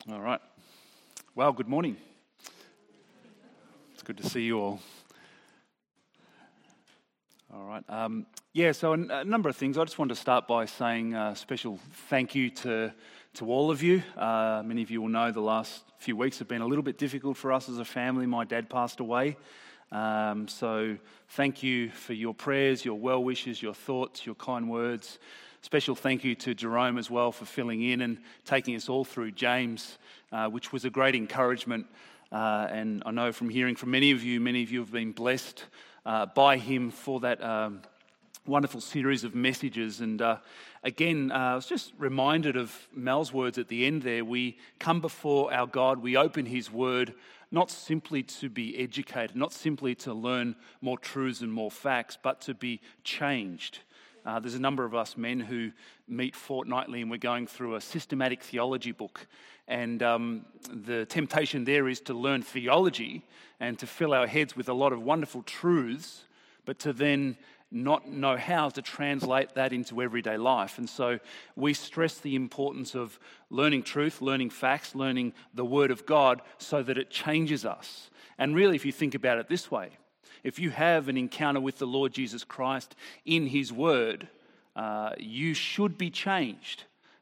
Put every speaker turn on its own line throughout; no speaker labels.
All right. Well, good morning. It's good to see you all. All right. So a number of things. I just wanted to start by saying a special thank you to all of you. Many of you will know the last few weeks have been a little bit difficult for us as a family. My dad passed away. So thank you for your prayers, your well wishes, your thoughts, your kind words. Special thank you to Jerome as well for filling in and taking us all through James, which was a great encouragement. And I know from hearing from many of you have been blessed by him for that wonderful series of messages. And again, I was just reminded of Mel's words at the end there. We come before our God, we open his word, not simply to be educated, not simply to learn more truths and more facts, but to be changed. There's a number of us men who meet fortnightly and we're going through a systematic theology book. And the temptation there is to learn theology and to fill our heads with a lot of wonderful truths, but to then not know how to translate that into everyday life. And so we stress the importance of learning truth, learning facts, learning the Word of God so that it changes us. And really, if you think about it this way, if you have an encounter with the Lord Jesus Christ in his word, you should be changed.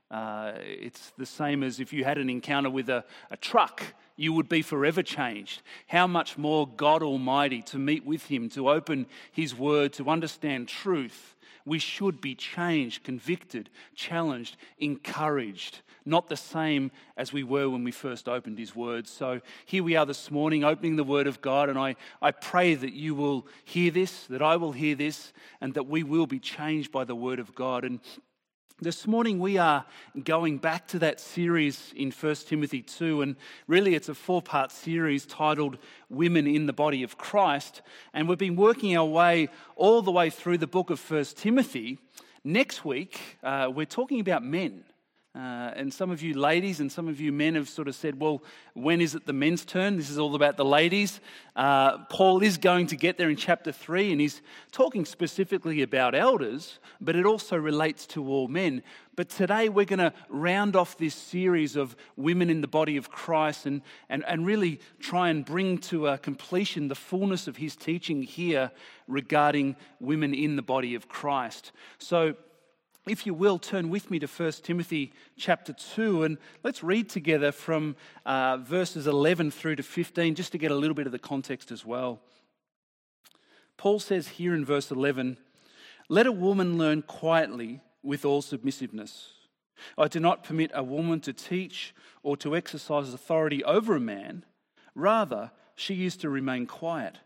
It's the same as if you had an encounter with a truck, you would be forever changed. How much more God Almighty, to meet with him, to open his word, to understand truth. We should be changed, convicted, challenged, encouraged. Not the same as we were when we first opened his word. So here we are this morning opening the word of God, and I pray that you will hear this, that I will hear this, and that we will be changed by the word of God. And this morning we are going back to that series in 1 Timothy 2, and really it's a 4-part series titled Women in the Body of Christ, and we've been working our way all the way through the book of 1 Timothy. Next week we're talking about men. And some of you ladies and some of you men have sort of said, well, when is it the men's turn? This is all about the ladies. Paul is going to get there in chapter 3, and he's talking specifically about elders, but it also relates to all men. But today we're going to round off this series of women in the body of Christ and really try and bring to a completion the fullness of his teaching here regarding women in the body of Christ. So if you will, turn with me to 1 Timothy chapter 2, and let's read together from verses 11 through to 15, just to get a little bit of the context as well. Paul says here in verse 11, "Let a woman learn quietly with all submissiveness. I do not permit a woman to teach or to exercise authority over a man. Rather, she is to remain quiet.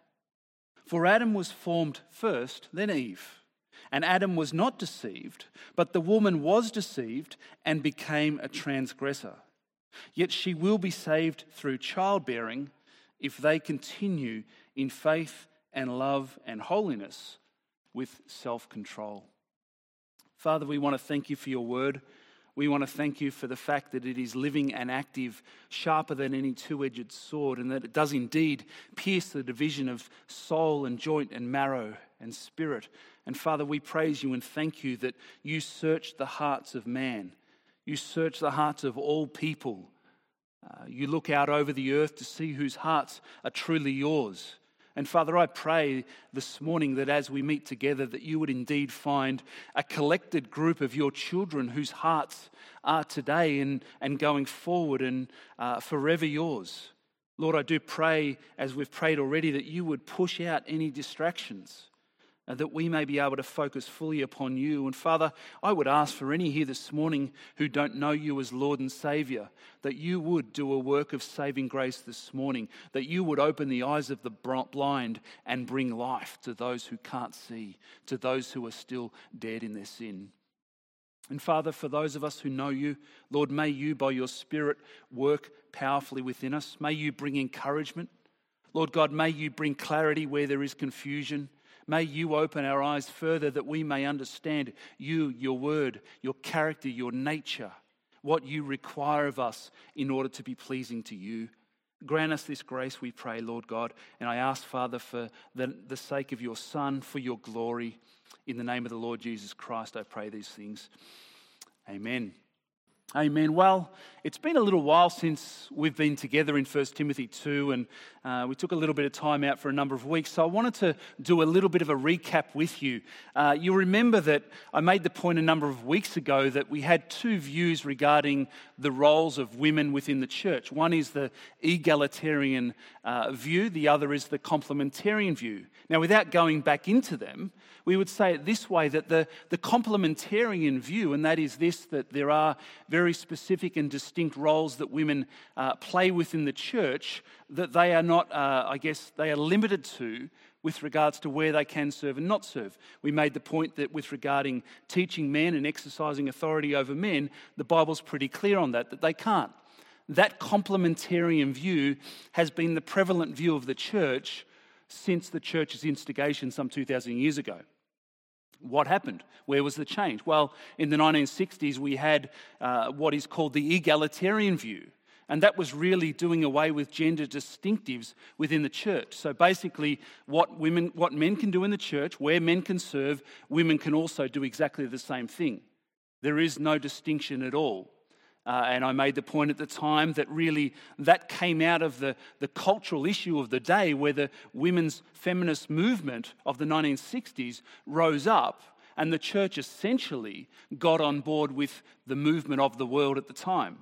For Adam was formed first, then Eve. And Adam was not deceived, but the woman was deceived and became a transgressor. Yet she will be saved through childbearing if they continue in faith and love and holiness with self-control." Father, we want to thank you for your word. We want to thank you for the fact that it is living and active, sharper than any two-edged sword, and that it does indeed pierce the division of soul and joint and marrow and spirit. And Father, we praise you and thank you that you search the hearts of man. You search the hearts of all people. You look out over the earth to see whose hearts are truly yours. And Father, I pray this morning that as we meet together, that you would indeed find a collected group of your children whose hearts are today and going forward and forever yours. Lord, I do pray, as we've prayed already, that you would push out any distractions, that we may be able to focus fully upon you. And Father, I would ask for any here this morning who don't know you as Lord and Saviour, that you would do a work of saving grace this morning, that you would open the eyes of the blind and bring life to those who can't see, to those who are still dead in their sin. And Father, for those of us who know you, Lord, may you by your Spirit work powerfully within us. May you bring encouragement. Lord God, may you bring clarity where there is confusion. May you open our eyes further that we may understand you, your word, your character, your nature, what you require of us in order to be pleasing to you. Grant us this grace, we pray, Lord God. And I ask, Father, for the sake of your Son, for your glory. In the name of the Lord Jesus Christ, I pray these things. Amen. Amen. Well, it's been a little while since we've been together in 1 Timothy 2, and we took a little bit of time out for a number of weeks. So I wanted to do a little bit of a recap with you. You'll remember that I made the point a number of weeks ago that we had two views regarding the roles of women within the church. One is the egalitarian view, the other is the complementarian view. Now, without going back into them, we would say it this way, that the complementarian view, and that is this, that there are very specific and distinct roles that women play within the church, that they are not, they are limited to with regards to where they can serve and not serve. We made the point that with regarding teaching men and exercising authority over men, the Bible's pretty clear on that they can't. That complementarian view has been the prevalent view of the church since the church's instigation some 2,000 years ago. What happened? Where was the change? Well, in the 1960s, we had what is called the egalitarian view, and that was really doing away with gender distinctives within the church. So basically, what men can do in the church, where men can serve, women can also do exactly the same thing. There is no distinction at all. And I made the point at the time that really that came out of the cultural issue of the day, where the women's feminist movement of the 1960s rose up, and the church essentially got on board with the movement of the world at the time.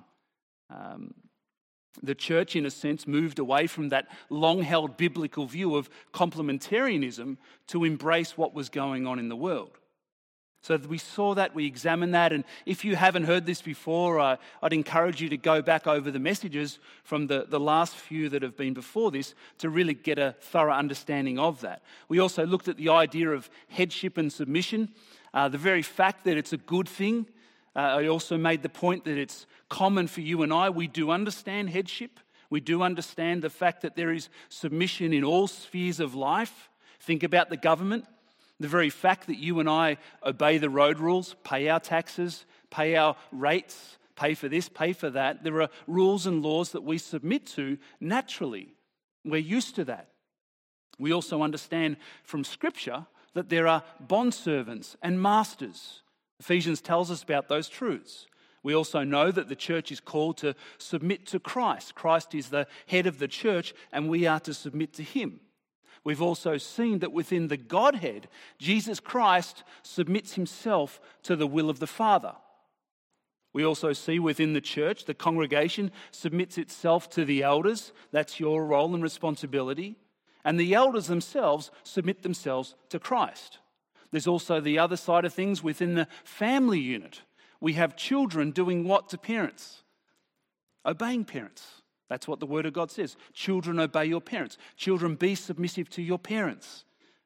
The church, in a sense, moved away from that long-held biblical view of complementarianism to embrace what was going on in the world. So we saw that, we examined that, and if you haven't heard this before, I'd encourage you to go back over the messages from the last few that have been before this to really get a thorough understanding of that. We also looked at the idea of headship and submission, the very fact that it's a good thing. I also made the point that it's common for you and I. We do understand headship. We do understand the fact that there is submission in all spheres of life. Think about the government. The very fact that you and I obey the road rules, pay our taxes, pay our rates, pay for this, pay for that. There are rules and laws that we submit to naturally. We're used to that. We also understand from Scripture that there are bondservants and masters. Ephesians tells us about those truths. We also know that the church is called to submit to Christ. Christ is the head of the church, and we are to submit to him. We've also seen that within the Godhead, Jesus Christ submits himself to the will of the Father. We also see within the church, the congregation submits itself to the elders. That's your role and responsibility. And the elders themselves submit themselves to Christ. There's also the other side of things within the family unit. We have children doing what to parents? Obeying parents. That's what the Word of God says. Children, obey your parents. Children, be submissive to your parents.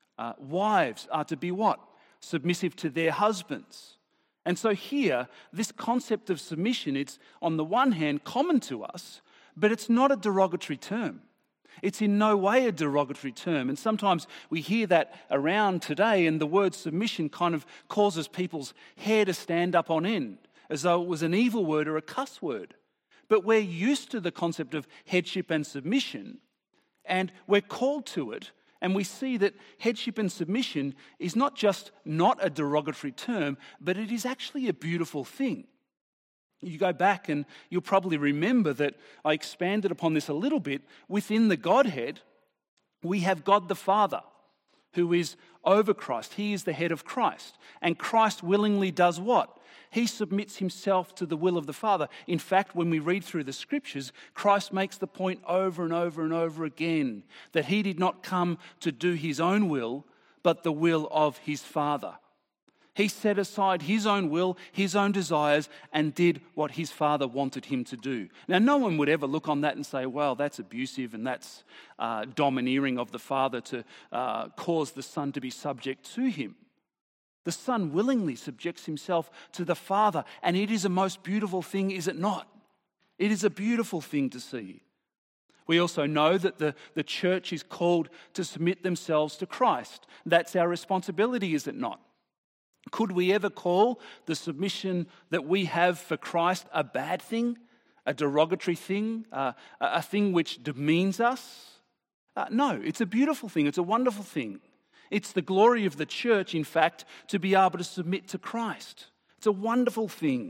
Wives are to be what? Submissive to their husbands. And so here, this concept of submission, it's on the one hand common to us, but it's not a derogatory term. It's in no way a derogatory term. And sometimes we hear that around today, and the word submission kind of causes people's hair to stand up on end, as though it was an evil word or a cuss word. But we're used to the concept of headship and submission, and we're called to it, and we see that headship and submission is not just not a derogatory term, but it is actually a beautiful thing. You go back and you'll probably remember that I expanded upon this a little bit. Within the Godhead, we have God the Father, who is over Christ. He is the head of Christ. And Christ willingly does what? He submits himself to the will of the Father. In fact, when we read through the Scriptures, Christ makes the point over and over and over again that he did not come to do his own will, but the will of his Father. He set aside his own will, his own desires, and did what his Father wanted him to do. Now, no one would ever look on that and say, well, that's abusive and that's domineering of the Father to cause the Son to be subject to him. The Son willingly subjects himself to the Father, and it is a most beautiful thing, is it not? It is a beautiful thing to see. We also know that the church is called to submit themselves to Christ. That's our responsibility, is it not? Could we ever call the submission that we have for Christ a bad thing, a derogatory thing, a thing which demeans us? No, it's a beautiful thing. It's a wonderful thing. It's the glory of the church, in fact, to be able to submit to Christ. It's a wonderful thing.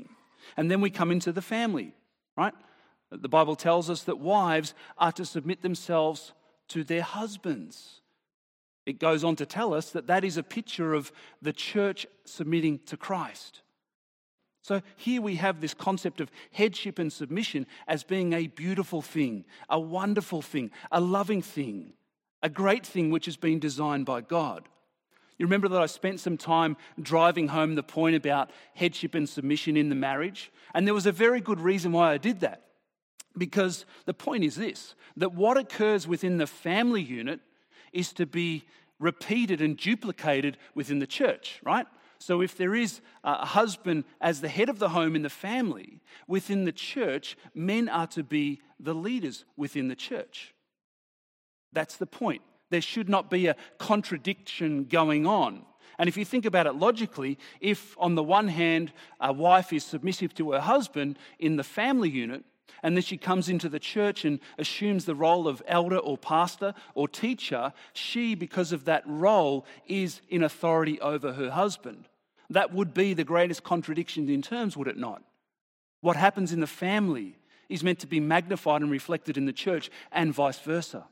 And then we come into the family, right? The Bible tells us that wives are to submit themselves to their husbands. It goes on to tell us that that is a picture of the church submitting to Christ. So here we have this concept of headship and submission as being a beautiful thing, a wonderful thing, a loving thing, a great thing which has been designed by God. You remember that I spent some time driving home the point about headship and submission in the marriage, and there was a very good reason why I did that. Because the point is this, that what occurs within the family unit is to be repeated and duplicated within the church, right? So if there is a husband as the head of the home in the family, within the church, men are to be the leaders within the church. That's the point. There should not be a contradiction going on. And if you think about it logically, if on the one hand a wife is submissive to her husband in the family unit, and then she comes into the church and assumes the role of elder or pastor or teacher, she, because of that role, is in authority over her husband. That would be the greatest contradiction in terms, would it not? What happens in the family is meant to be magnified and reflected in the church, and vice versa.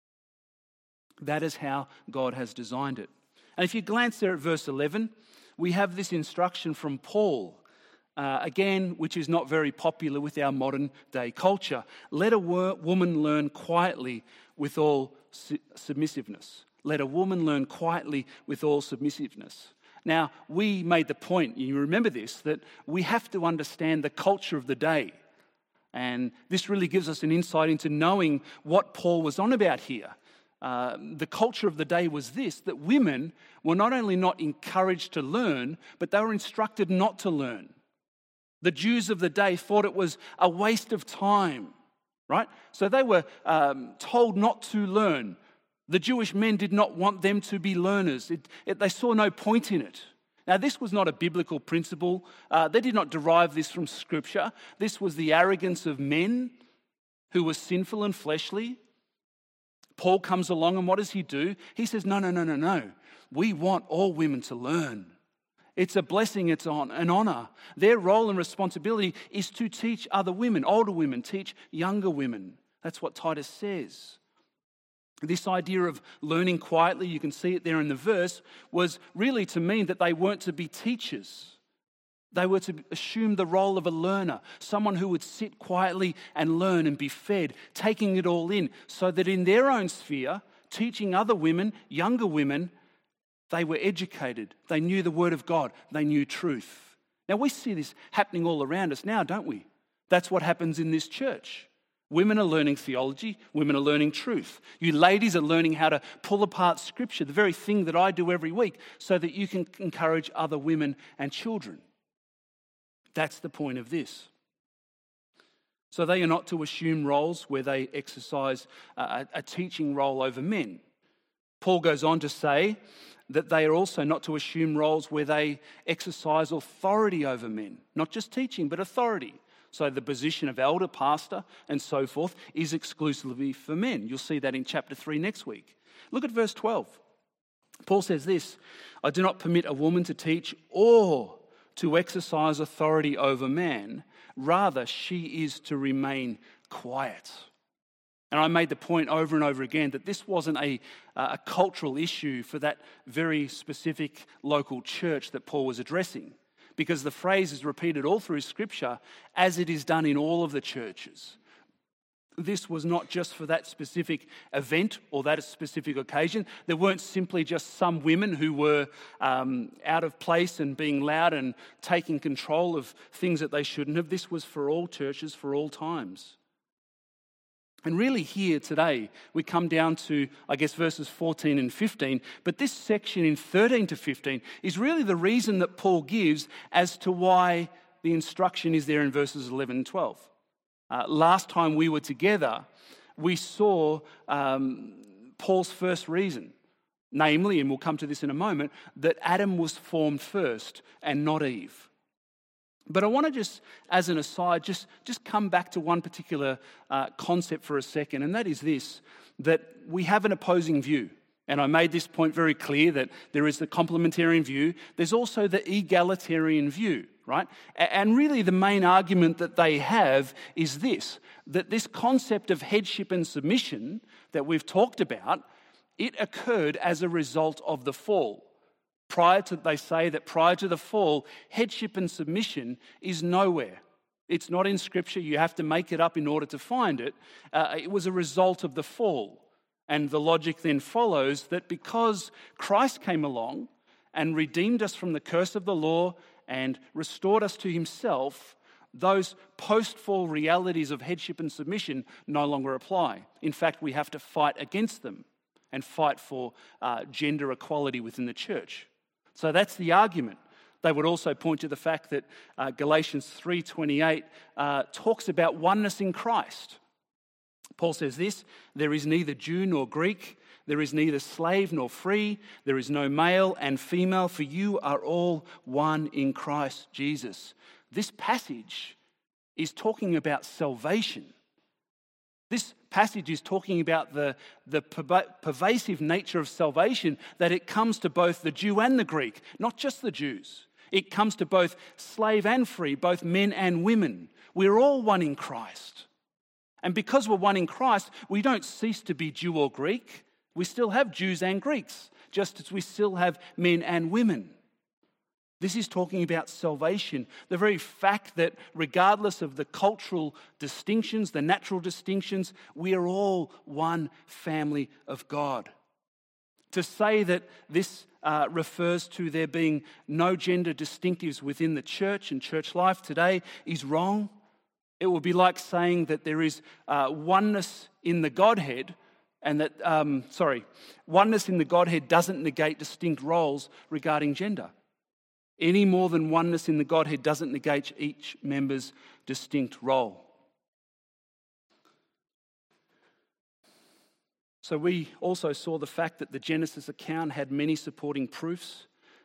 That is how God has designed it. And if you glance there at verse 11, we have this instruction from Paul, again, which is not very popular with our modern day culture. Let a woman learn quietly with all submissiveness. Let a woman learn quietly with all submissiveness. Now, we made the point, you remember this, that we have to understand the culture of the day. And this really gives us an insight into knowing what Paul was on about here. The culture of the day was this, that women were not only not encouraged to learn, but they were instructed not to learn. The Jews of the day thought it was a waste of time, right? So they were told not to learn. The Jewish men did not want them to be learners. They saw no point in it. Now, this was not a biblical principle. They did not derive this from Scripture. This was the arrogance of men who were sinful and fleshly. Paul comes along, and what does he do? He says, no. We want all women to learn. It's a blessing, it's an honor. Their role and responsibility is to teach other women, older women, teach younger women. That's what Titus says. This idea of learning quietly, you can see it there in the verse, was really to mean that they weren't to be teachers. They were to assume the role of a learner, someone who would sit quietly and learn and be fed, taking it all in, so that in their own sphere, teaching other women, younger women, they were educated. They knew the Word of God. They knew truth. Now, we see this happening all around us now, don't we? That's what happens in this church. Women are learning theology. Women are learning truth. You ladies are learning how to pull apart Scripture, the very thing that I do every week, so that you can encourage other women and children. That's the point of this. So they are not to assume roles where they exercise a teaching role over men. Paul goes on to say that they are also not to assume roles where they exercise authority over men. Not just teaching, but authority. So the position of elder, pastor, and so forth is exclusively for men. You'll see that in chapter 3 next week. Look at verse 12. Paul says this, I do not permit a woman to teach or to exercise authority over man. Rather, she is to remain quiet. And I made the point over and over again that this wasn't a cultural issue for that very specific local church that Paul was addressing, because the phrase is repeated all through Scripture as it is done in all of the churches. This was not just for that specific event or that specific occasion. There weren't simply just some women who were out of place and being loud and taking control of things that they shouldn't have. This was for all churches, for all times. And really here today, we come down to, I guess, verses 14 and 15. But this section in 13 to 15 is really the reason that Paul gives as to why the instruction is there in verses 11 and 12. Last time we were together, we saw Paul's first reason. Namely, and we'll come to this in a moment, that Adam was formed first and not Eve. But I want to just, as an aside, just come back to one particular concept for a second, and that is this, that we have an opposing view. And I made this point very clear that there is the complementarian view. There's also the egalitarian view, right? And really the main argument that they have is this, that this concept of headship and submission that we've talked about, it occurred as a result of the fall. They say that prior to the fall, headship and submission is nowhere. It's not in Scripture. You have to make it up in order to find it. It was a result of the fall. And the logic then follows that because Christ came along and redeemed us from the curse of the law and restored us to himself, those post-fall realities of headship and submission no longer apply. In fact, we have to fight against them and fight for gender equality within the church. So that's the argument. They would also point to the fact that Galatians 3:28 talks about oneness in Christ. Paul says this, there is neither Jew nor Greek, there is neither slave nor free, there is no male and female, for you are all one in Christ Jesus. This passage is talking about salvation. This passage is talking about the pervasive nature of salvation, that it comes to both the Jew and the Greek, not just the Jews. It comes to both slave and free, both men and women. We're all one in Christ. And because we're one in Christ, we don't cease to be Jew or Greek. We still have Jews and Greeks, just as we still have men and women. This is talking about salvation. The very fact that regardless of the cultural distinctions, the natural distinctions, we are all one family of God. To say that this refers to there being no gender distinctives within the church and church life today is wrong. It would be like saying that there is oneness in the Godhead, and that, oneness in the Godhead doesn't negate distinct roles regarding gender. Any more than oneness in the Godhead doesn't negate each member's distinct role. So we also saw the fact that the Genesis account had many supporting proofs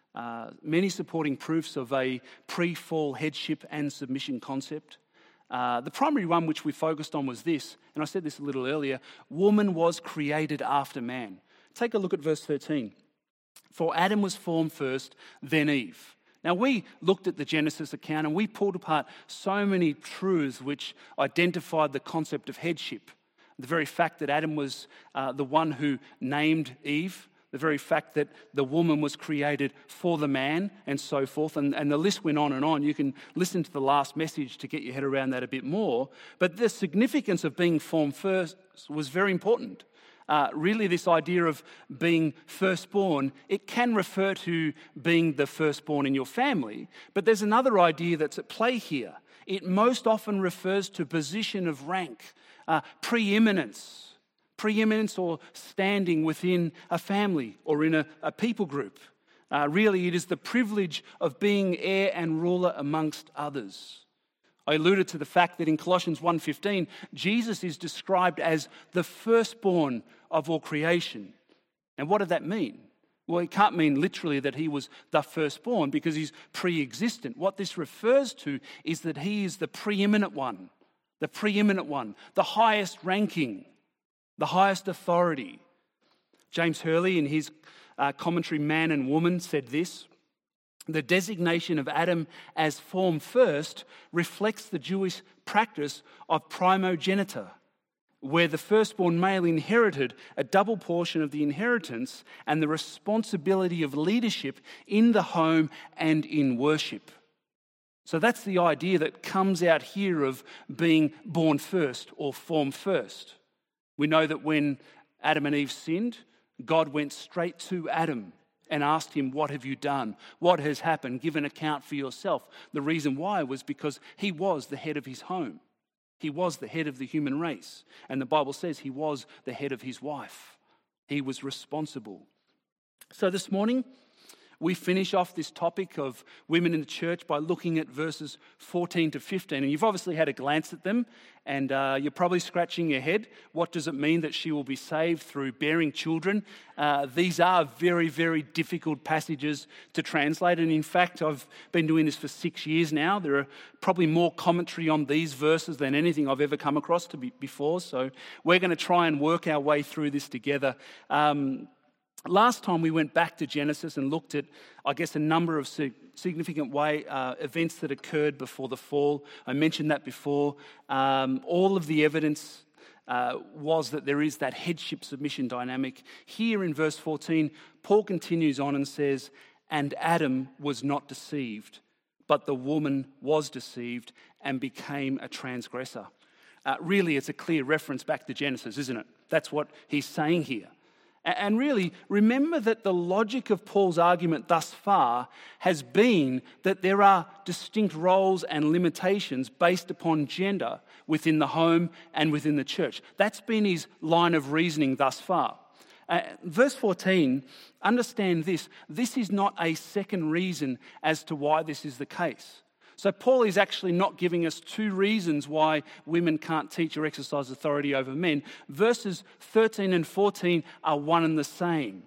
of a pre-fall headship and submission concept. The primary one which we focused on was this, and I said this a little earlier, woman was created after man. Take a look at verse 13. For Adam was formed first, then Eve. Now we looked at the Genesis account and we pulled apart so many truths which identified the concept of headship. The very fact that Adam was the one who named Eve, the very fact that the woman was created for the man, and so forth. And the list went on and on. You can listen to the last message to get your head around that a bit more. But the significance of being formed first was very important. Really, this idea of being firstborn, it can refer to being the firstborn in your family. But there's another idea that's at play here. It most often refers to position of rank, preeminence or standing within a family or in a people group. Really, it is the privilege of being heir and ruler amongst others. I alluded to the fact that in Colossians 1:15, Jesus is described as the firstborn of all creation. And what did that mean? Well, it can't mean literally that he was the firstborn because he's pre-existent. What this refers to is that he is the preeminent one, the highest ranking, the highest authority. James Hurley, in his commentary Man and Woman, said this: the designation of Adam as formed first reflects the Jewish practice of primogeniture, where the firstborn male inherited a double portion of the inheritance and the responsibility of leadership in the home and in worship. So that's the idea that comes out here of being born first or formed first. We know that when Adam and Eve sinned, God went straight to Adam and asked him, what have you done? What has happened? Give an account for yourself. The reason why was because he was the head of his home. He was the head of the human race. And the Bible says he was the head of his wife. He was responsible. So this morning, we finish off this topic of women in the church by looking at verses 14 to 15. And you've obviously had a glance at them, and you're probably scratching your head. What does it mean that she will be saved through bearing children? These are very, very difficult passages to translate. And in fact, I've been doing this for 6 years now. There are probably more commentary on these verses than anything I've ever come across before. So we're going to try and work our way through this together. Last time we went back to Genesis and looked at, I guess, a number of significant way events that occurred before the fall. I mentioned that before. All of the evidence was that there is that headship-submission dynamic. Here in verse 14, Paul continues on and says, "And Adam was not deceived, but the woman was deceived and became a transgressor." Really, it's a clear reference back to Genesis, isn't it? That's what he's saying here. And really, remember that the logic of Paul's argument thus far has been that there are distinct roles and limitations based upon gender within the home and within the church. That's been his line of reasoning thus far. Verse 14, understand this. This is not a second reason as to why this is the case. So Paul is actually not giving us two reasons why women can't teach or exercise authority over men. Verses 13 and 14 are one and the same.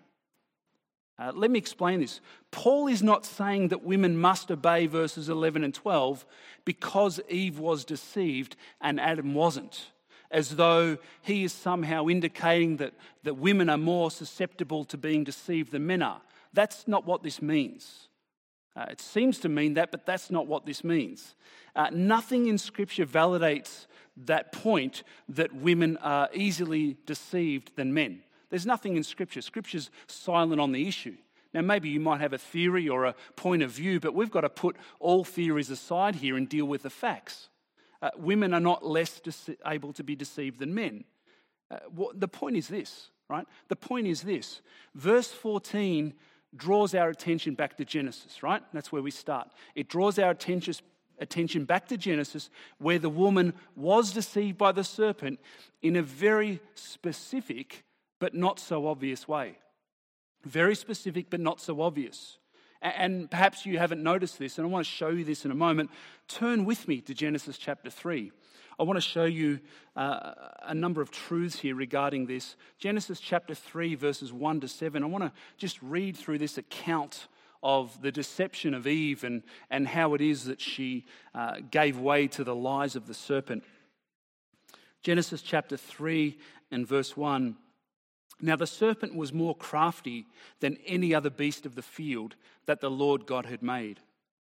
Let me explain this. Paul is not saying that women must obey verses 11 and 12 because Eve was deceived and Adam wasn't, as though he is somehow indicating that women are more susceptible to being deceived than men are. That's not what this means. It seems to mean that, but that's not what this means. Nothing in Scripture validates that point that women are easily deceived than men. There's nothing in Scripture. Scripture's silent on the issue. Now, maybe you might have a theory or a point of view, but we've got to put all theories aside here and deal with the facts. Women are not less able to be deceived than men. The point is this, right? The point is this. Verse 14 draws our attention back to Genesis, right? That's where we start. It draws our attention back to Genesis, where the woman was deceived by the serpent in a very specific but not so obvious way. Very specific but not so obvious. And perhaps you haven't noticed this, and I want to show you this in a moment. Turn with me to Genesis chapter 3. I want to show you a number of truths here regarding this. Genesis chapter 3, verses 1 to 7. I want to just read through this account of the deception of Eve and how it is that she gave way to the lies of the serpent. Genesis chapter 3 and verse 1. "Now the serpent was more crafty than any other beast of the field that the Lord God had made.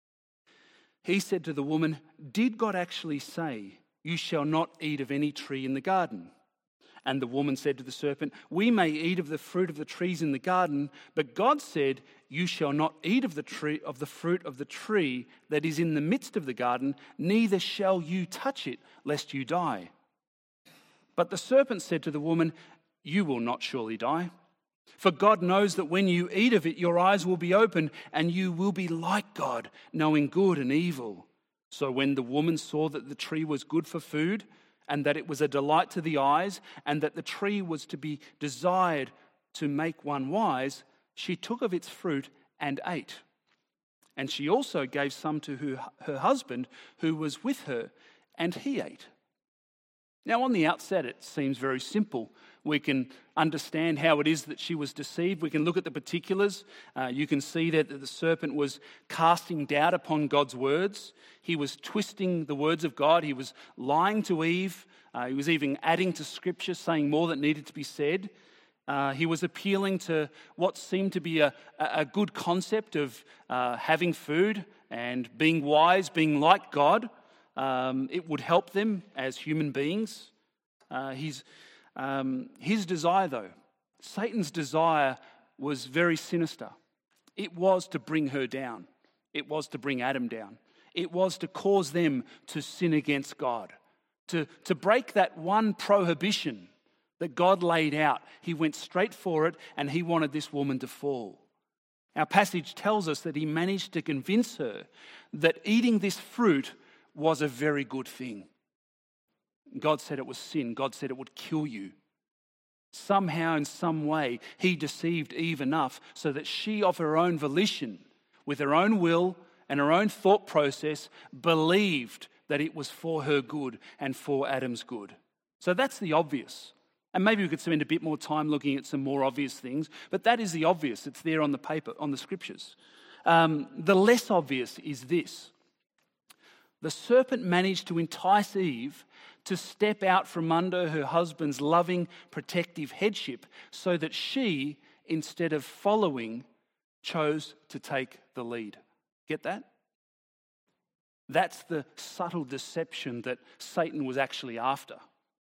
He said to the woman, 'Did God actually say, you shall not eat of any tree in the garden?' And the woman said to the serpent, 'We may eat of the fruit of the trees in the garden, but God said, you shall not eat of the fruit of the tree that is in the midst of the garden, neither shall you touch it, lest you die.' But the serpent said to the woman, 'You will not surely die. For God knows that when you eat of it, your eyes will be opened, and you will be like God, knowing good and evil.' So when the woman saw that the tree was good for food, and that it was a delight to the eyes, and that the tree was to be desired to make one wise, she took of its fruit and ate. And she also gave some to her husband who was with her, and he ate." Now, on the outset, it seems very simple. We can understand how it is that she was deceived. We can look at the particulars. You can see that the serpent was casting doubt upon God's words. He was twisting the words of God. He was lying to Eve. He was even adding to Scripture, saying more that needed to be said. He was appealing to what seemed to be a good concept of having food and being wise, being like God. It would help them as human beings. His desire, though, Satan's desire, was very sinister. It was to bring her down. It was to bring Adam down. It was to cause them to sin against God, to break that one prohibition that God laid out. He went straight for it, and he wanted this woman to fall. Our passage tells us that he managed to convince her that eating this fruit was a very good thing. God said it was sin. God said it would kill you. Somehow, in some way, he deceived Eve enough so that she, of her own volition, with her own will and her own thought process, believed that it was for her good and for Adam's good. So that's the obvious. And maybe we could spend a bit more time looking at some more obvious things, but that is the obvious. It's there on the paper, on the Scriptures. The less obvious is this. The serpent managed to entice Eve to step out from under her husband's loving, protective headship so that she, instead of following, chose to take the lead. Get that? That's the subtle deception that Satan was actually after.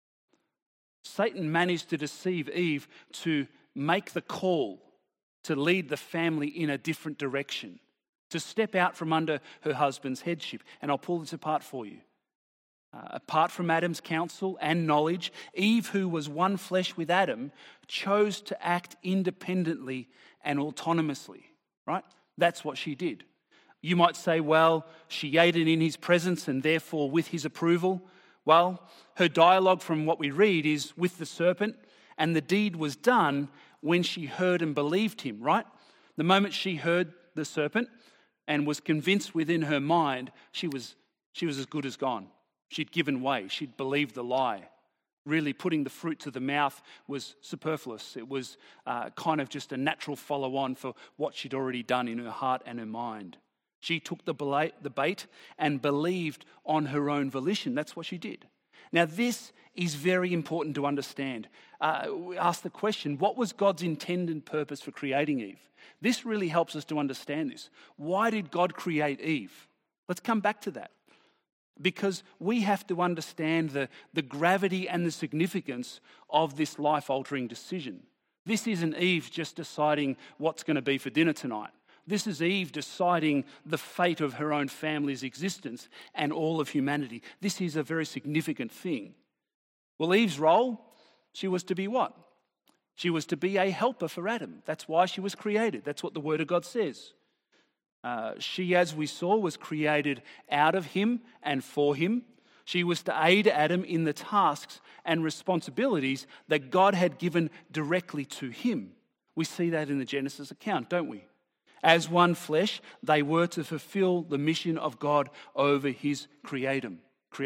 Satan managed to deceive Eve to make the call to lead the family in a different direction, to step out from under her husband's headship. And I'll pull this apart for you. Apart from Adam's counsel and knowledge, Eve, who was one flesh with Adam, chose to act independently and autonomously, right? That's what she did. You might say, well, she ate it in his presence and therefore with his approval. Well, her dialogue from what we read is with the serpent, and the deed was done when she heard and believed him, right? The moment she heard the serpent and was convinced within her mind, she was as good as gone. She'd given way. She'd believed the lie. Really putting the fruit to the mouth was superfluous. It was kind of just a natural follow-on for what she'd already done in her heart and her mind. She took the bait and believed on her own volition. That's what she did. Now, this is very important to understand. We ask the question, what was God's intended purpose for creating Eve? This really helps us to understand this. Why did God create Eve? Let's come back to that. Because we have to understand the gravity and the significance of this life-altering decision. This isn't Eve just deciding what's going to be for dinner tonight. This is Eve deciding the fate of her own family's existence and all of humanity. This is a very significant thing. Well, Eve's role, she was to be what? She was to be a helper for Adam. That's why she was created. That's what the Word of God says. She, as we saw, was created out of him and for him. She was to aid Adam in the tasks and responsibilities that God had given directly to him. We see that in the Genesis account, don't we? As one flesh, they were to fulfill the mission of God over his creation.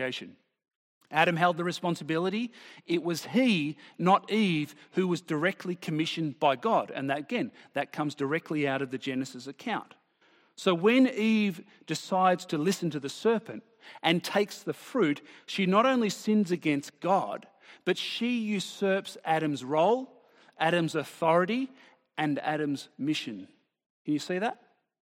Adam held the responsibility. It was he, not Eve, who was directly commissioned by God. And that comes directly out of the Genesis account. So when Eve decides to listen to the serpent and takes the fruit, she not only sins against God, but she usurps Adam's role, Adam's authority, and Adam's mission. Can you see that?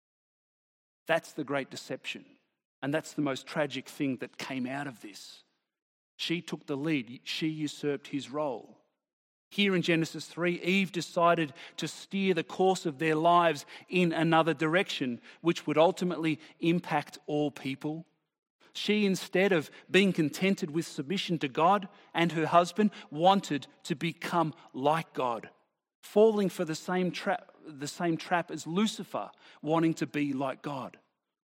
That's the great deception. And that's the most tragic thing that came out of this. She took the lead. She usurped his role. Here in Genesis 3, Eve decided to steer the course of their lives in another direction, which would ultimately impact all people. She, instead of being contented with submission to God and her husband, wanted to become like God, falling for the same trap as Lucifer, wanting to be like God.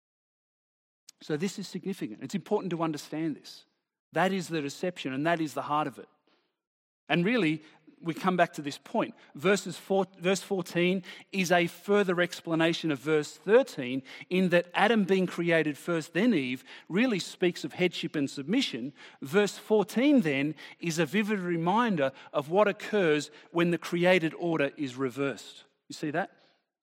So this is significant. It's important to understand this. That is the deception, and that is the heart of it. And really, we come back to this point. Verse 14 is a further explanation of verse 13, in that Adam being created first, then Eve, really speaks of headship and submission. Verse 14 then is a vivid reminder of what occurs when the created order is reversed. You see that?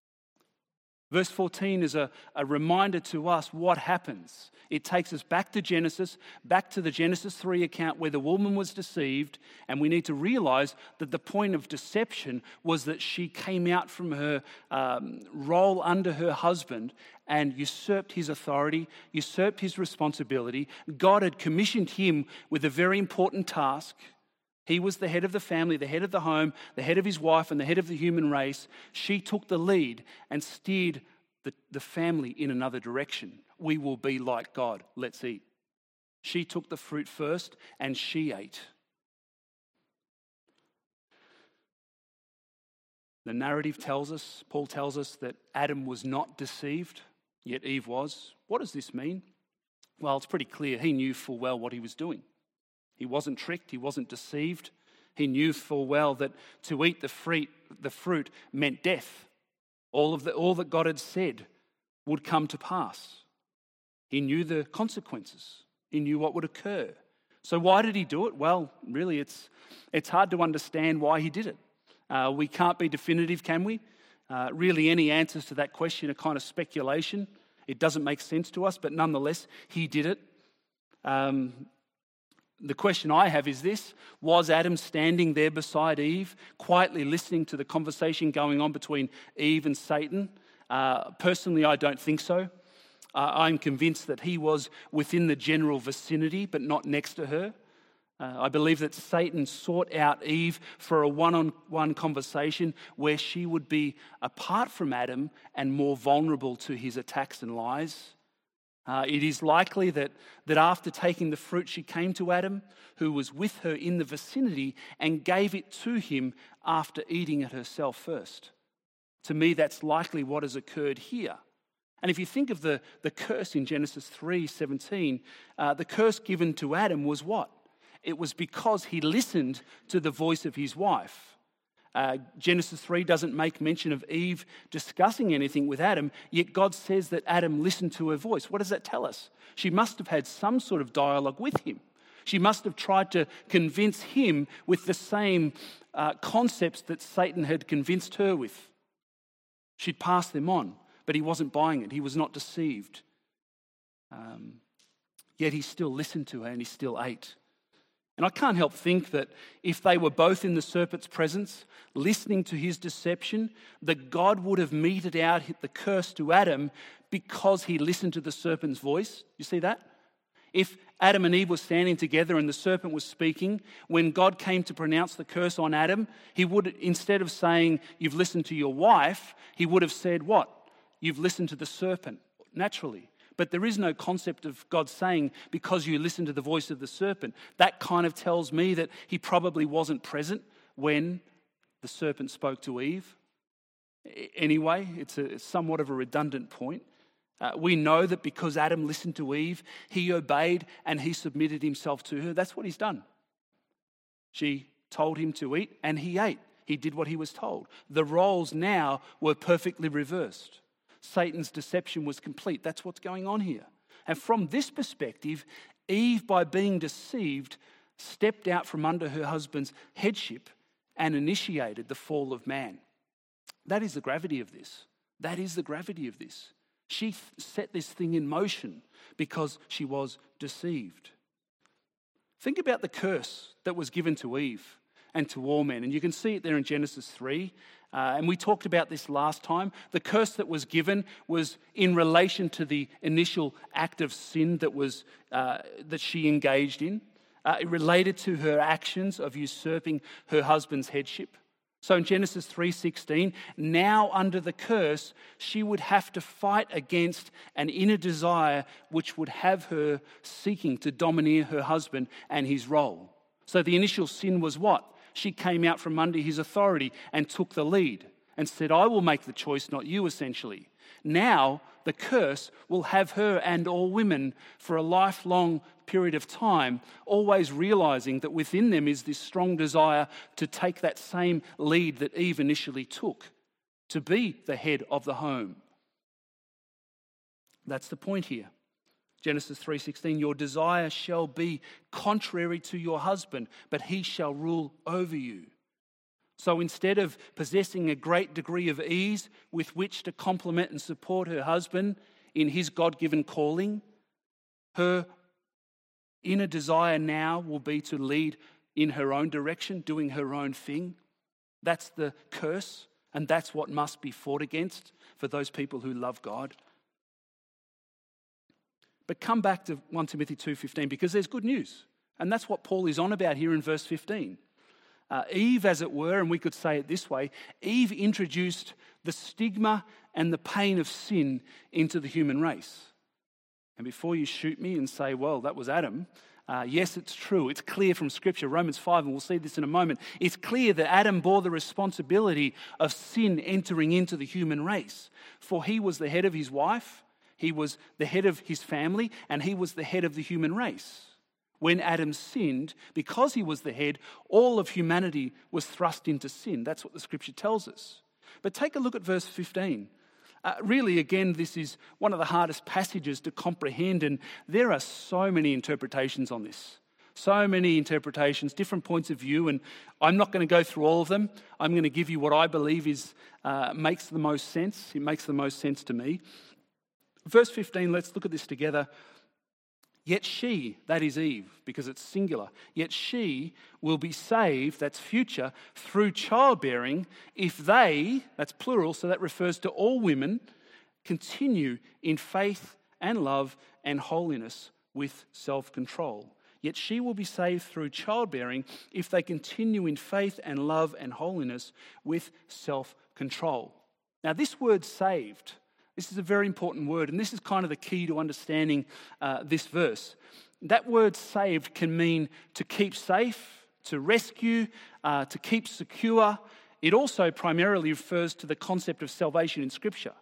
Verse 14 is a reminder to us what happens. It takes us back to Genesis, back to the Genesis 3 account where the woman was deceived, and we need to realize that the point of deception was that she came out from her role under her husband and usurped his authority, usurped his responsibility. God had commissioned him with a very important task. He was the head of the family, the head of the home, the head of his wife, and the head of the human race. She took the lead and steered the family in another direction. We will be like God. Let's eat. She took the fruit first and she ate. The narrative tells us, Paul tells us, that Adam was not deceived, yet Eve was. What does this mean? Well, it's pretty clear. He knew full well what he was doing. He wasn't tricked. He wasn't deceived. He knew full well that to eat the fruit meant death. All that God had said would come to pass. He knew the consequences. He knew what would occur. So why did he do it? Well, really, it's hard to understand why he did it. We can't be definitive, can we? Really, any answers to that question are kind of speculation. It doesn't make sense to us, but nonetheless, he did it. The question I have is this: was Adam standing there beside Eve, quietly listening to the conversation going on between Eve and Satan? Personally, I don't think so.
I'm convinced that he was within the general vicinity, but not next to her. I believe that Satan sought out Eve for a one-on-one conversation where she would be apart from Adam and more vulnerable to his attacks and lies. It is likely that after taking the fruit, she came to Adam, who was with her in the vicinity, and gave it to him after eating it herself first. To me, that's likely what has occurred here. And if you think of the curse in Genesis 3:17, the curse given to Adam was what? It was because he listened to the voice of his wife. Genesis 3 doesn't make mention of Eve discussing anything with Adam, yet God says that Adam listened to her voice. What does that tell us? She must have had some sort of dialogue with him. She must have tried to convince him with the same concepts that Satan had convinced her with. She'd passed them on, but he wasn't buying it. He was not deceived. Yet he still listened to her and he still ate. And I can't help think that if they were both in the serpent's presence, listening to his deception, that God would have meted out the curse to Adam because he listened to the serpent's voice. You see that? If Adam and Eve were standing together and the serpent was speaking, when God came to pronounce the curse on Adam, he would, instead of saying, "You've listened to your wife," he would have said, what? "You've listened to the serpent," naturally. But there is no concept of God saying, "because you listen to the voice of the serpent." That kind of tells me that he probably wasn't present when the serpent spoke to Eve. Anyway, it's somewhat of a redundant point. We know that because Adam listened to Eve, he obeyed and he submitted himself to her. That's what he's done. She told him to eat and he ate. He did what he was told. The roles now were perfectly reversed. Satan's deception was complete. That's what's going on here. And from this perspective, Eve, by being deceived, stepped out from under her husband's headship and initiated the fall of man. That is the gravity of this. That is the gravity of this. She set this thing in motion because she was deceived. Think about the curse that was given to Eve and to all men. And you can see it there in Genesis 3. And we talked about this last time. The curse that was given was in relation to the initial act of sin that she engaged in. It related to her actions of usurping her husband's headship. So in Genesis 3:16, now under the curse, she would have to fight against an inner desire which would have her seeking to domineer her husband and his role. So the initial sin was what? She came out from under his authority and took the lead and said, "I will make the choice, not you," essentially. Now, the curse will have her and all women for a lifelong period of time, always realizing that within them is this strong desire to take that same lead that Eve initially took, to be the head of the home. That's the point here. Genesis 3:16, "Your desire shall be contrary to your husband, but he shall rule over you." So instead of possessing a great degree of ease with which to complement and support her husband in his God-given calling, her inner desire now will be to lead in her own direction, doing her own thing. That's the curse, and that's what must be fought against for those people who love God. But come back to 1 Timothy 2:15 because there's good news. And that's what Paul is on about here in verse 15. Eve, as it were, and we could say it this way, Eve introduced the stigma and the pain of sin into the human race. And before you shoot me and say, "Well, that was Adam," yes, it's true. It's clear from Scripture, Romans 5, and we'll see this in a moment. It's clear that Adam bore the responsibility of sin entering into the human race. For he was the head of his wife, he was the head of his family, and he was the head of the human race. When Adam sinned, because he was the head, all of humanity was thrust into sin. That's what the Scripture tells us. But take a look at verse 15. Really, again, this is one of the hardest passages to comprehend, and there are so many interpretations on this. So many interpretations, different points of view, and I'm not going to go through all of them. I'm going to give you what I believe makes the most sense. It makes the most sense to me. Verse 15, let's look at this together. "Yet she," that is Eve, because it's singular, "yet she will be saved," that's future, "through childbearing if they," that's plural, so that refers to all women, "continue in faith and love and holiness with self-control. Yet she will be saved through childbearing if they continue in faith and love and holiness with self-control. Now, this word saved, this is a very important word, and this is kind of the key to understanding this verse. That word saved can mean to keep safe, to rescue, to keep secure. It also primarily refers to the concept of salvation in Scripture.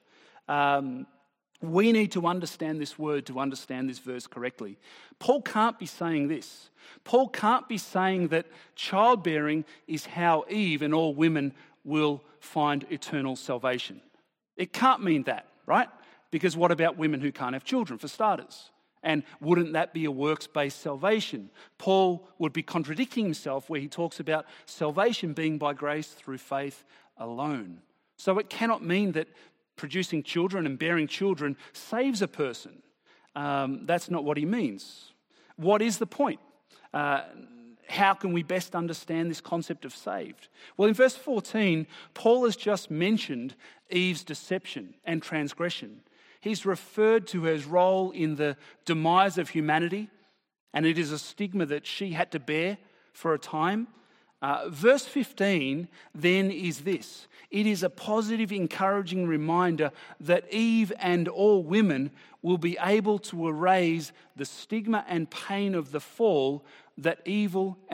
We need to understand this word to understand this verse correctly. Paul can't be saying this. Paul can't be saying that childbearing is how Eve and all women will find eternal salvation. It can't mean that, right? Because what about women who can't have children, for starters? And wouldn't that be a works-based salvation? Paul would be contradicting himself where he talks about salvation being by grace through faith alone. So it cannot mean that producing children and bearing children saves a person. That's not what he means. What is the point? How can we best understand this concept of saved? Well, in verse 14, Paul has just mentioned Eve's deception and transgression. He's referred to her role in the demise of humanity, and it is a stigma that she had to bear for a time. Verse 15 then is this. It is a positive, encouraging reminder that Eve and all women will be able to erase the stigma and pain of the fall that Eve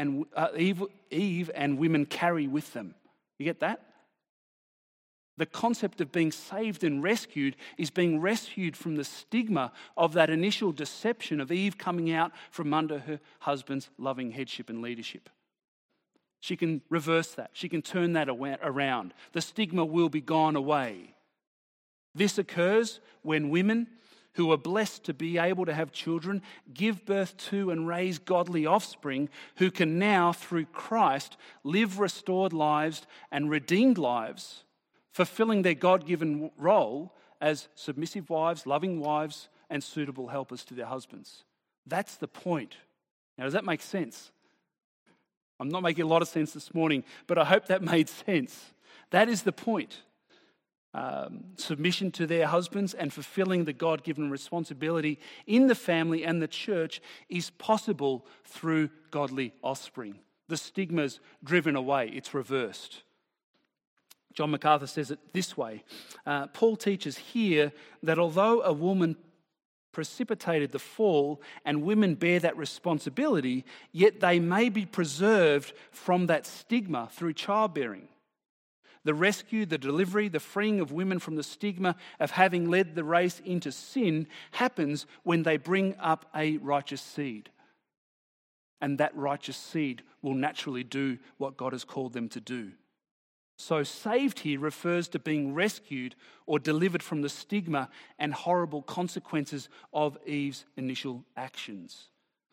and women carry with them. You get that? The concept of being saved and rescued is being rescued from the stigma of that initial deception of Eve coming out from under her husband's loving headship and leadership. She can reverse that. She can turn that around. The stigma will be gone away. This occurs when women who are blessed to be able to have children give birth to and raise godly offspring who can now, through Christ, live restored lives and redeemed lives, fulfilling their God-given role as submissive wives, loving wives, and suitable helpers to their husbands. That's the point. Now, does that make sense? I'm not making a lot of sense this morning, but I hope that made sense. That is the point. Submission to their husbands and fulfilling the God-given responsibility in the family and the church is possible through godly offspring. The stigma's driven away. It's reversed. John MacArthur says it this way. Paul teaches here that although a woman precipitated the fall and women bear that responsibility, yet they may be preserved from that stigma through childbearing. The rescue, the delivery, the freeing of women from the stigma of having led the race into sin happens when they bring up a righteous seed. And that righteous seed will naturally do what God has called them to do. So saved here refers to being rescued or delivered from the stigma and horrible consequences of Eve's initial actions.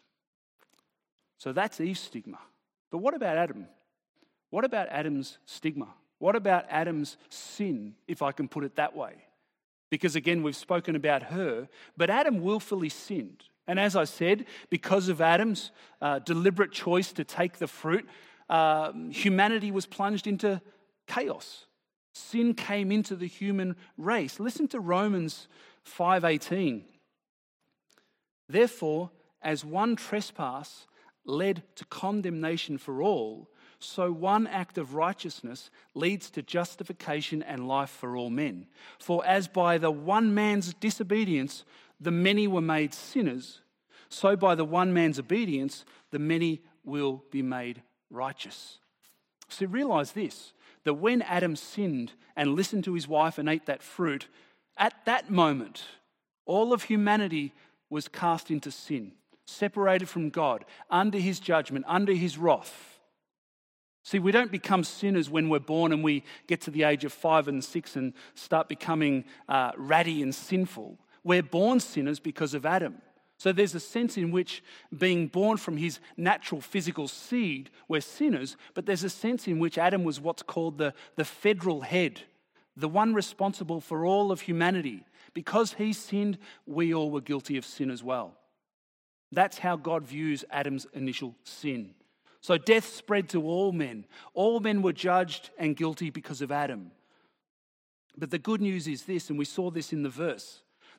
So that's Eve's stigma. But what about Adam? What about Adam's stigma? What about Adam's sin, if I can put it that way? Because again, we've spoken about her, but Adam willfully sinned. And as I said, because of Adam's deliberate choice to take the fruit, humanity was plunged into chaos. Sin came into the human race. Listen to Romans 5:18. Therefore, as one trespass led to condemnation for all, so one act of righteousness leads to justification and life for all men. For as by the one man's disobedience the many were made sinners, so by the one man's obedience the many will be made righteous. So realize this, that when Adam sinned and listened to his wife and ate that fruit, at that moment, all of humanity was cast into sin, separated from God, under his judgment, under his wrath. See, we don't become sinners when we're born and we get to the age of 5 and 6 and start becoming ratty and sinful. We're born sinners because of Adam. So there's a sense in which being born from his natural physical seed, we're sinners, but there's a sense in which Adam was what's called the federal head, the one responsible for all of humanity. Because he sinned, we all were guilty of sin as well. That's how God views Adam's initial sin. So death spread to all men. All men were judged and guilty because of Adam. But the good news is this, and we saw this in the verse,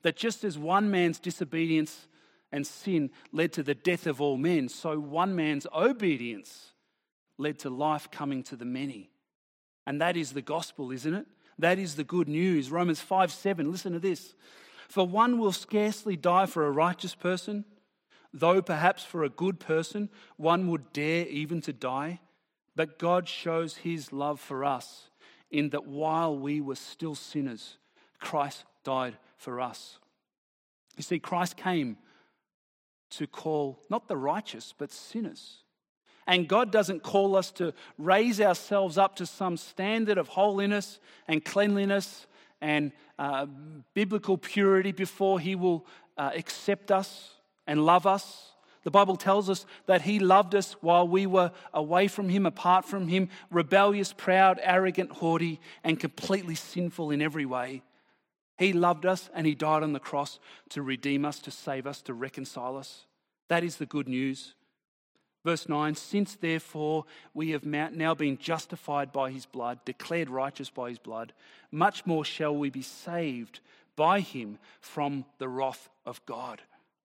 That just as one man's disobedience and sin led to the death of all men, so one man's obedience led to life coming to the many. And that is the gospel, isn't it? That is the good news. Romans 5:7, listen to this. For one will scarcely die for a righteous person, though perhaps for a good person one would dare even to die. But God shows his love for us in that while we were still sinners, Christ died for us. You see, Christ came to call not the righteous, but sinners. And God doesn't call us to raise ourselves up to some standard of holiness and cleanliness and biblical purity before he will accept us and love us. The Bible tells us that he loved us while we were away from him, apart from him, rebellious, proud, arrogant, haughty, and completely sinful in every way. He loved us and he died on the cross to redeem us, to save us, to reconcile us. That is the good news. Verse 9, since therefore we have now been justified by his blood, declared righteous by his blood, much more shall we be saved by him from the wrath of God.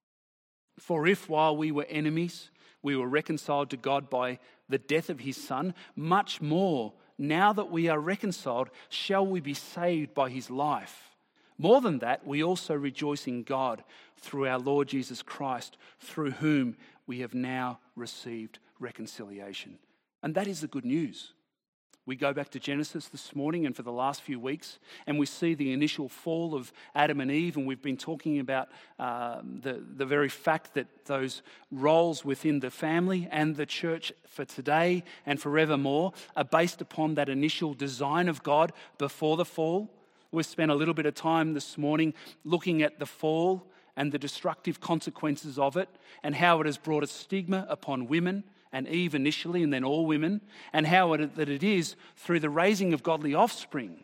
For if while we were enemies, we were reconciled to God by the death of his Son, much more, now that we are reconciled, shall we be saved by his life. More than that, we also rejoice in God through our Lord Jesus Christ, through whom we have now received reconciliation. And that is the good news. We go back to Genesis this morning and for the last few weeks, and we see the initial fall of Adam and Eve, and we've been talking about the very fact that those roles within the family and the church for today and forevermore are based upon that initial design of God before the fall. We've spent a little bit of time this morning looking at the fall and the destructive consequences of it, and how it has brought a stigma upon women, and Eve initially, and then all women, and how that it is through the raising of godly offspring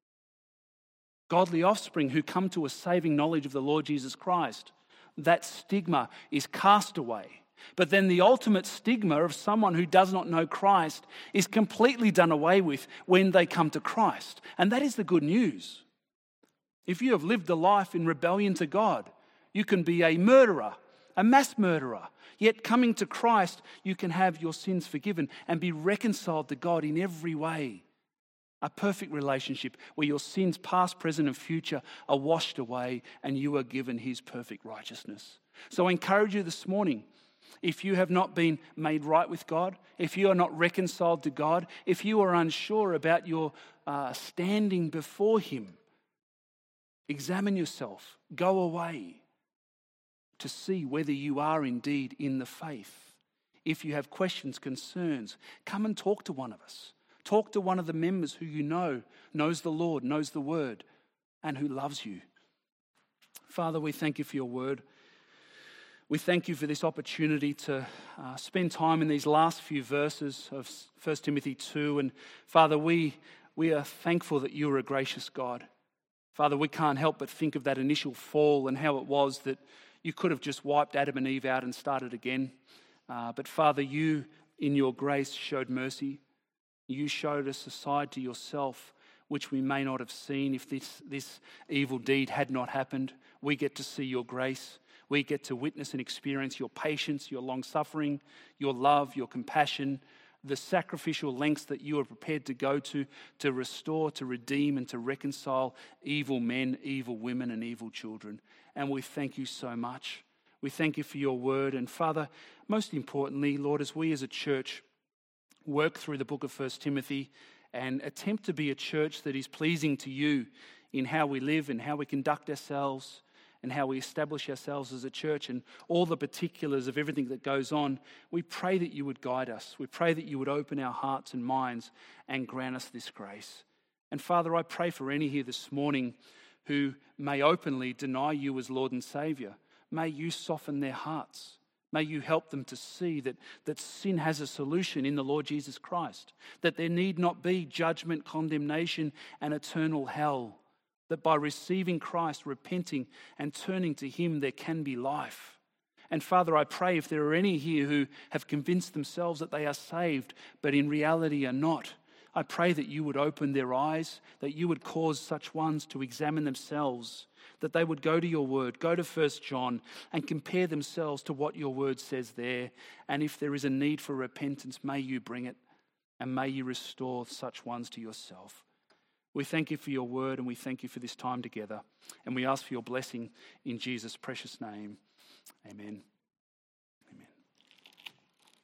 who come to a saving knowledge of the Lord Jesus Christ. That stigma is cast away. But then the ultimate stigma of someone who does not know Christ is completely done away with when they come to Christ. And that is the good news. If you have lived a life in rebellion to God, you can be a murderer, a mass murderer. Yet coming to Christ, you can have your sins forgiven and be reconciled to God in every way. A perfect relationship where your sins past, present and future are washed away and you are given his perfect righteousness. So I encourage you this morning, if you have not been made right with God, if you are not reconciled to God, if you are unsure about your standing before him, examine yourself, go away to see whether you are indeed in the faith. If you have questions, concerns, come and talk to one of us. Talk to one of the members who you know knows the Lord, knows the word, and who loves you. Father, we thank you for your word. We thank you for this opportunity to spend time in these last few verses of 1 Timothy 2. And Father, we are thankful that you are a gracious God. Father, we can't help but think of that initial fall and how it was that you could have just wiped Adam and Eve out and started again. But Father, you in your grace showed mercy. You showed us a side to yourself which we may not have seen if this evil deed had not happened. We get to see your grace. We get to witness and experience your patience, your long-suffering, your love, your compassion, the sacrificial lengths that you are prepared to go to restore, to redeem, and to reconcile evil men, evil women, and evil children. And we thank you so much. We thank you for your word. And Father, most importantly, Lord, as we as a church work through the book of 1 Timothy and attempt to be a church that is pleasing to you in how we live and how we conduct ourselves and how we establish ourselves as a church and all the particulars of everything that goes on, we pray that you would guide us. We pray that you would open our hearts and minds and grant us this grace. And Father, I pray for any here this morning who may openly deny you as Lord and Saviour. May you soften their hearts. May you help them to see that sin has a solution in the Lord Jesus Christ, that there need not be judgment, condemnation, and eternal hell, that by receiving Christ, repenting and turning to him, there can be life. And Father, I pray if there are any here who have convinced themselves that they are saved, but in reality are not, I pray that you would open their eyes, that you would cause such ones to examine themselves, that they would go to your word, go to 1 John and compare themselves to what your word says there. And if there is a need for repentance, may you bring it and may you restore such ones to yourself. We thank you for your word and we thank you for this time together. And we ask for your blessing in Jesus' precious name. Amen.